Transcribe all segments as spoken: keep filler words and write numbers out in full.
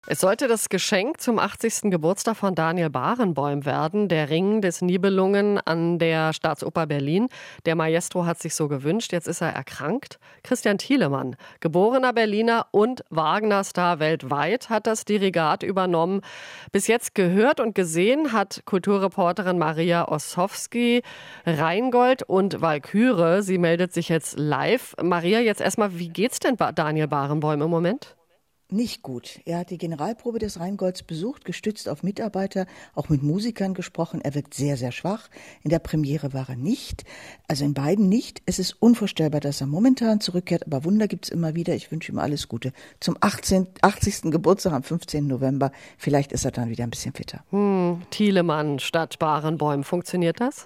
Es sollte das Geschenk zum achtzigsten Geburtstag von Daniel Barenboim werden, der Ring des Nibelungen an der Staatsoper Berlin. Der Maestro hat sich so gewünscht, jetzt ist er erkrankt. Christian Thielemann, geborener Berliner und Wagner-Star weltweit, hat das Dirigat übernommen. Bis jetzt gehört und gesehen hat Kulturreporterin Maria Ossowski Rheingold und Walküre. Sie meldet sich jetzt live. Maria, jetzt erstmal, wie geht's denn Daniel Barenboim im Moment? Nicht gut. Er hat die Generalprobe des Rheingolds besucht, gestützt auf Mitarbeiter, auch mit Musikern gesprochen. Er wirkt sehr, sehr schwach. In der Premiere war er nicht, also in beiden nicht. Es ist unvorstellbar, dass er momentan zurückkehrt, aber Wunder gibt's immer wieder. Ich wünsche ihm alles Gute. Zum achtzigsten Geburtstag am fünfzehnten November. Vielleicht ist er dann wieder ein bisschen fitter. Hm, Thielemann statt Barenboim. Funktioniert das?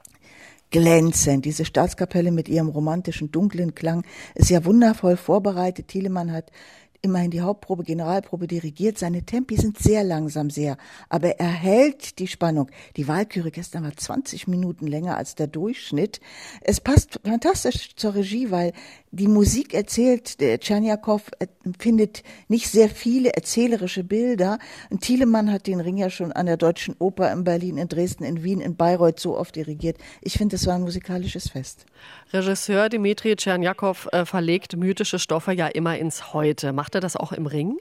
Glänzend. Diese Staatskapelle mit ihrem romantischen, dunklen Klang ist ja wundervoll vorbereitet. Thielemann hat immerhin die Hauptprobe, Generalprobe dirigiert. Seine Tempi sind sehr langsam, sehr. Aber er hält die Spannung. Die Walküre gestern war zwanzig Minuten länger als der Durchschnitt. Es passt fantastisch zur Regie, weil die Musik erzählt, der Tschernjakow findet nicht sehr viele erzählerische Bilder. Und Thielemann hat den Ring ja schon an der Deutschen Oper in Berlin, in Dresden, in Wien, in Bayreuth so oft dirigiert. Ich finde, es war ein musikalisches Fest. Regisseur Dmitri Tschernjakow äh, verlegt mythische Stoffe ja immer ins Heute. Macht er das auch im Ring?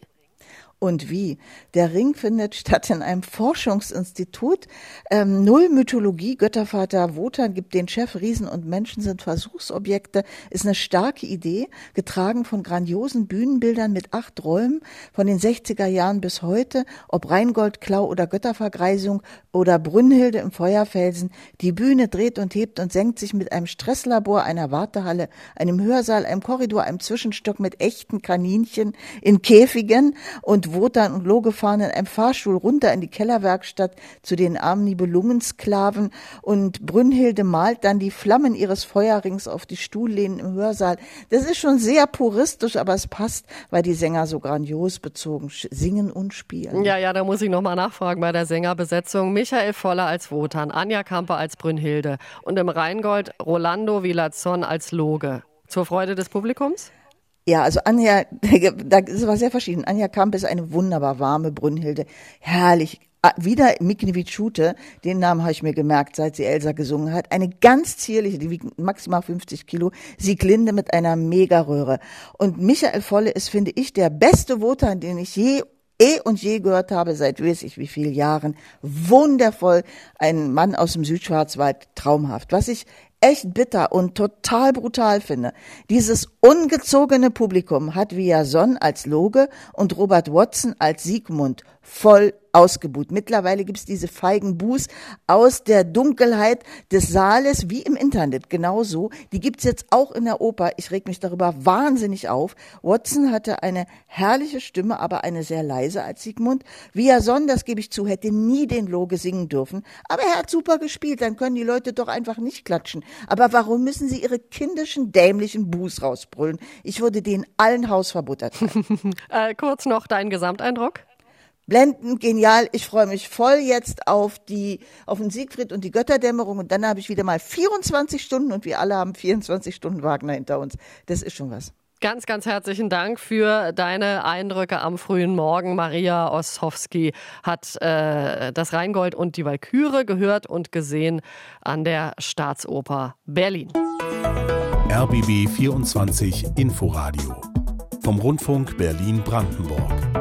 Und wie? Der Ring findet statt in einem Forschungsinstitut. Ähm, Null Mythologie, Göttervater Wotan gibt den Chef, Riesen und Menschen sind Versuchsobjekte. Ist eine starke Idee, getragen von grandiosen Bühnenbildern mit acht Räumen von den sechziger Jahren bis heute. Ob Rheingold, Klau oder Göttervergreisung oder Brünnhilde im Feuerfelsen. Die Bühne dreht und hebt und senkt sich mit einem Stresslabor, einer Wartehalle, einem Hörsaal, einem Korridor, einem Zwischenstock mit echten Kaninchen in Käfigen und Wotan und Loge fahren in einem Fahrstuhl runter in die Kellerwerkstatt zu den armen Nibelungensklaven und Brünnhilde malt dann die Flammen ihres Feuerrings auf die Stuhllehnen im Hörsaal. Das ist schon sehr puristisch, aber es passt, weil die Sänger so grandios bezogen singen und spielen. Ja, ja, da muss ich nochmal nachfragen bei der Sängerbesetzung. Michael Voller als Wotan, Anja Kamper als Brünnhilde und im Rheingold Rolando Villazon als Loge. Zur Freude des Publikums? Ja, also Anja, da war sehr verschieden. Anja Kamp ist eine wunderbar warme Brünnhilde, herrlich. Wieder Miknevičiūtė, den Namen habe ich mir gemerkt, seit sie Elsa gesungen hat. Eine ganz zierliche, die wiegt maximal fünfzig Kilo, Sieglinde mit einer Megaröhre. Und Michael Volle ist, finde ich, der beste Wotan, den ich je eh und je gehört habe, seit weiß ich wie vielen Jahren. Wundervoll, ein Mann aus dem Südschwarzwald, traumhaft. Was ich echt bitter und total brutal finde. Dieses ungezogene Publikum hat Villazon als Loge und Robert Watson als Siegmund voll ausgebuht. Mittlerweile gibt's diese feigen Buß aus der Dunkelheit des Saales, wie im Internet, genauso. Die gibt's jetzt auch in der Oper. Ich reg mich darüber wahnsinnig auf. Watson hatte eine herrliche Stimme, aber eine sehr leise als Siegmund. Villazon, das gebe ich zu, hätte nie den Loge singen dürfen. Aber er hat super gespielt, dann können die Leute doch einfach nicht klatschen. Aber warum müssen sie ihre kindischen, dämlichen Buß rausbrüllen? Ich würde denen allen Hausverbot erteilen. äh, kurz noch dein Gesamteindruck? Blendend, genial. Ich freue mich voll jetzt auf die, auf den Siegfried und die Götterdämmerung und dann habe ich wieder mal vierundzwanzig Stunden und wir alle haben vierundzwanzig Stunden Wagner hinter uns. Das ist schon was. Ganz, ganz herzlichen Dank für deine Eindrücke am frühen Morgen. Maria Ossowski hat äh, das Rheingold und die Walküre gehört und gesehen an der Staatsoper Berlin. R B B vierundzwanzig Inforadio vom Rundfunk Berlin-Brandenburg.